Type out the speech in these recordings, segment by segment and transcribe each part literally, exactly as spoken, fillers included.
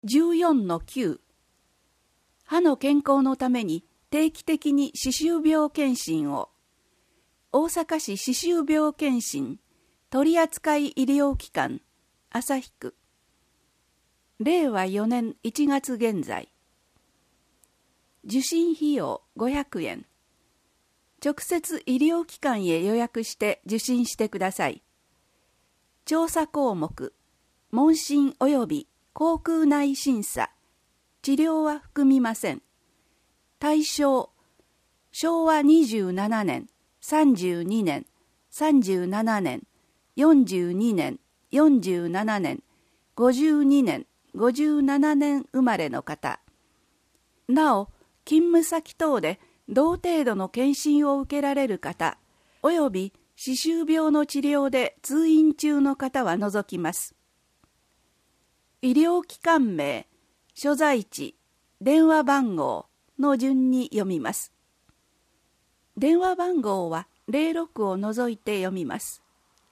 じゅうよんのきゅう 歯の健康のために定期的に歯周病検診を。大阪市歯周病検診取扱医療機関旭区れいわよねんいちがつ現在。受診費用ごひゃくえん。直接医療機関へ予約して受診してください。調査項目、問診及び口腔内審査、治療は含みません。対象、しょうわにじゅうななねん、さんじゅうにねん、さんじゅうななねん、よんじゅうにねん、よんじゅうななねん、ごじゅうにねん、ごじゅうななねん生まれの方。なお、勤務先等で同程度の検診を受けられる方、および歯周病の治療で通院中の方は除きます。医療機関名、所在地、電話番号の順に読みます。電話番号はゼロろくを除いて読みます。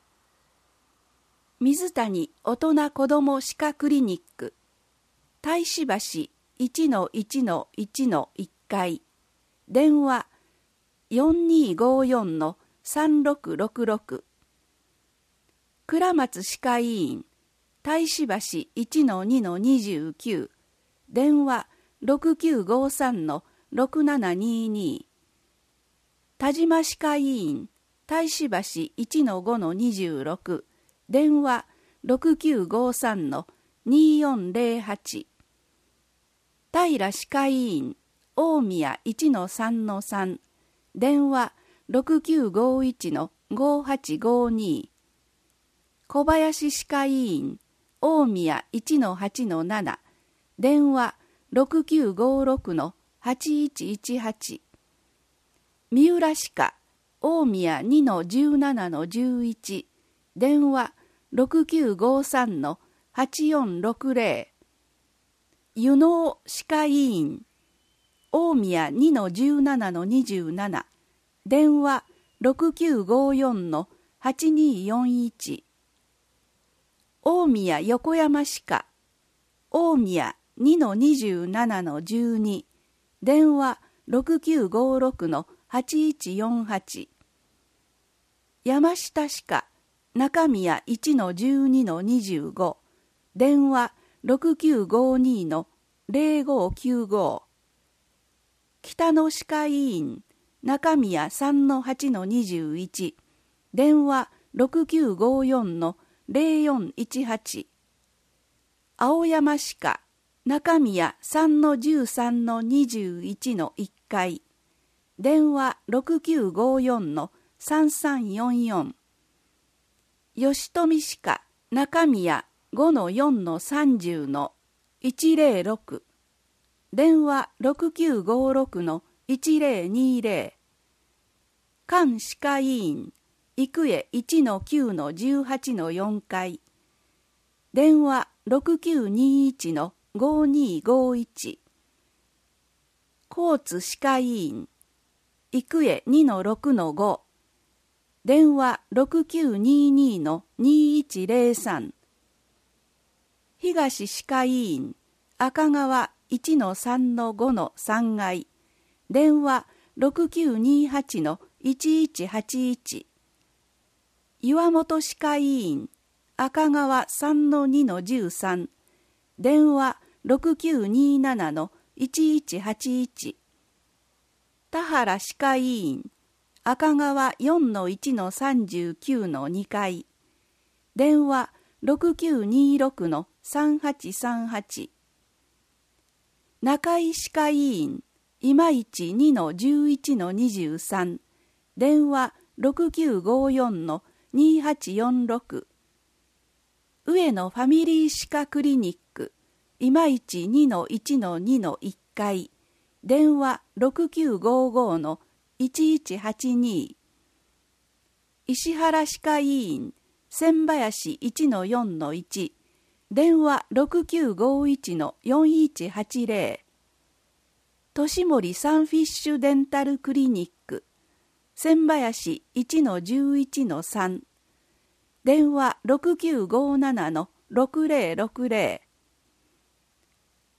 水谷大人子ども歯科クリニック、太子橋 いちのいちのいちのいっかい、電話 よんにーごーよんのさんろくろくろく、倉松歯科医院太子橋 いちのにのにじゅうきゅう、電話 ろくきゅうごさんのろくななにーにー、田島歯科医院太子橋 いちのごのにじゅうろく、電話 ろくきゅうごさんのにーよんゼロはち、平歯科医院大宮 いちのさんのさん、電話 ろくきゅうごいちのごはちごに、小林歯科医院大宮 いちのはちのなな、電話 ろくきゅうごろくのはちいちいちはち、三浦歯科大宮 にのじゅうななのじゅういち、電話 ろくきゅうごさんのはちよんろくゼロ、湯能歯科医院大宮 にのじゅうななのにじゅうなな、電話 ろくきゅうごよんのはちにーよんいち、大宮横山歯科大宮 にのにじゅうななのじゅうに、電話 ろくきゅうごろくのはちいちよんはち、山下歯科中宮 いちのじゅうにのにじゅうご、電話 ろくきゅうごにのゼロごきゅうご、北野歯科医院中宮 さんのはちのにじゅういち、電話 ろくきゅうごよんのゼロよんいちはち、青山歯科中宮 さんのじゅうさんのにじゅういちのいっかい、電話 ろくきゅうごよんのさんさんよんよん、吉富歯科中宮 ごのよんのさんじゅうのいちゼロろく、電話 ろくきゅうごろくのいちゼロにゼロ、肝歯科医院生江 いちのきゅうのじゅうはちのよんかい、電話 ろくきゅうにいちのごにーごいち、交通歯科医院生江 にのろくのご、電話 ろくきゅうににのにいちゼロさん、東歯科医院赤川 いちのさんのごのさんがい、電話 ろくきゅうにはちのいちいちはちいち、岩本歯科医院赤川 さんのにのじゅうさん、電話 ろくきゅうにななのいちいちはちいち、田原歯科医院赤川 よんのいちのさんじゅうきゅうのにかい、電話 ろくきゅうにろくのさんはちさんはち、中井歯科医院今市 にのじゅういちのにじゅうさん、電話 ろくきゅうごよんのにはちよんろく、上野ファミリー歯科クリニック今市 にのいちのにのいっかい、電話 ろくきゅうごごのいちいちはちに、石原歯科医院千林 いちのよんのいち、電話 ろくきゅうごいちのよんいちはちゼロ、利森サンフィッシュデンタルクリニック千林 いちのじゅういちのさん、電話 ろくきゅうごななのろくゼロろくゼロ、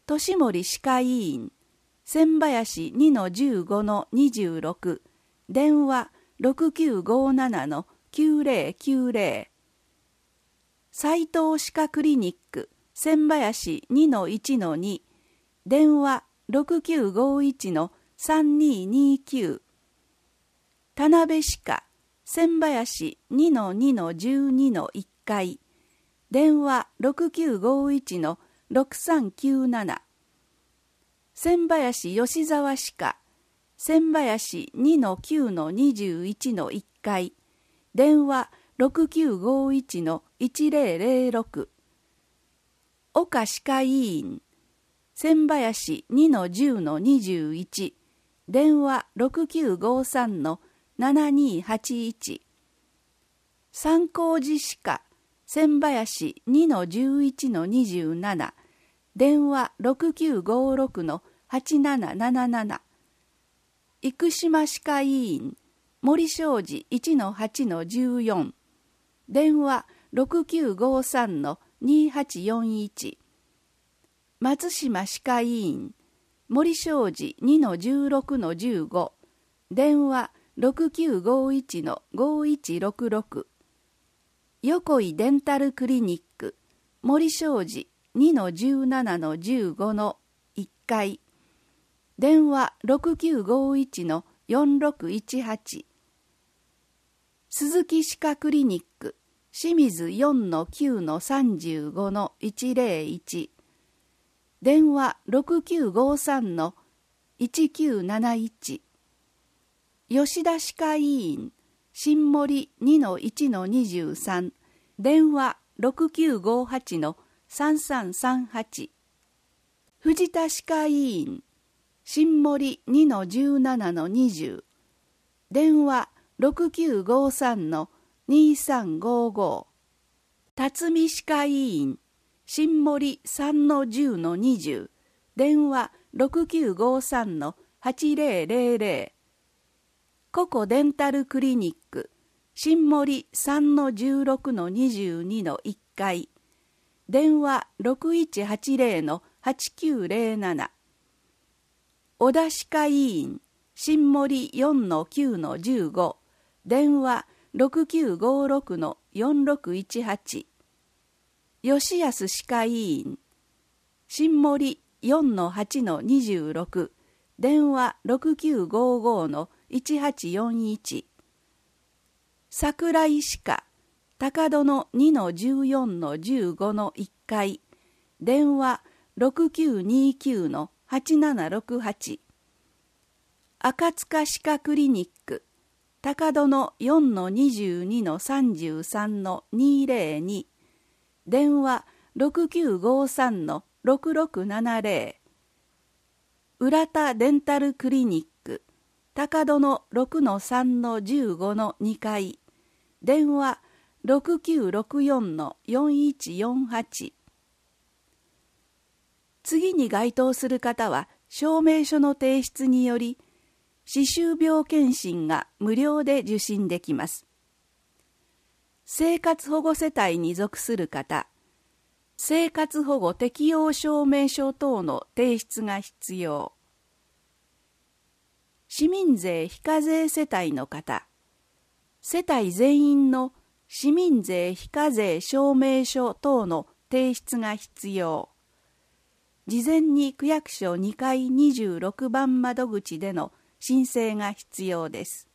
年森歯科医院、千林 にのじゅうごのにじゅうろく、電話 ろくきゅうごななのきゅうぜろきゅうぜろ。斉藤歯科クリニック、千林 にのいちのに、電話 ろくきゅうごいちのさんににきゅう。田辺歯科、千林 にのにのじゅうにのいっかい、電話 ろくきゅうごいちのろくさんきゅうなな。千林吉沢歯科、千林 にのきゅうのにじゅういちのいっかい、電話 ろくきゅうごいちのいちぜろぜろろく。岡歯科医院、千林 にのじゅうのにじゅういち、電話 ろくきゅうごさんのななにはちいち。三光寺歯科、千林 にのじゅういちのにじゅうなな、電話 ろくきゅうごろくのはちなななななな。生島歯科医院、森正治 いちのはちのじゅうよん、電話 ろくきゅうごさんのにはちよんいち。松島歯科医院、森正治 にのじゅうろくのじゅうご、電話 ろくきゅうごいちのごいちろくろく。横井デンタルクリニック、森正治 にのじゅうななのじゅうごのいっかい、電話 ろくきゅうごいちのよんろくいちはち。鈴木歯科クリニック、清水 よんのきゅうのさんじゅうごのいちぜろいち、電話 ろくきゅうごさんのいちきゅうなないち。吉田歯科医院、新森 にのいちのにじゅうさん、電話 ろくきゅうごはちのさんさんさんはち。藤田歯科医院、新森 にのじゅうななのにじゅう、電話 ろくきゅうごさんのにさんごご。辰巳歯科医院、新森 さんのじゅうのにじゅう、電話 ろくきゅうごさんのはちぜろぜろぜろ。ココデンタルクリニック、新森 さんのじゅうろくのにじゅうにのいっかい、電話 ろくいちはちぜろのはちきゅうぜろなな。小田歯科医院、新森 よんのきゅうのじゅうご、電話 ろくきゅうごろくのよんろくいちはち。吉安歯科医院、新森 よんのはちのにじゅうろく、電話 ろくきゅうごごのいちはちよんいち。桜井歯科、高殿 にのじゅうよんのじゅうごのいっかい、電話 ろくきゅうにきゅうのはちななろくはち。赤塚歯科クリニック、高殿 よんのにじゅうにのさんじゅうさんのにぜろに、電話 ろくきゅうごさんのろくろくななぜろ。浦田デンタルクリニック、高殿 ろくのさんのじゅうごのにかい、電話 ろくきゅうろくよんのよんいちよんはち。次に該当する方は証明書の提出により歯周病検診が無料で受診できます。生活保護世帯に属する方、生活保護適用証明書等の提出が必要。市民税非課税世帯の方、世帯全員の市民税非課税証明書等の提出が必要。事前に区役所にかいにじゅうろくばん窓口での申請が必要です。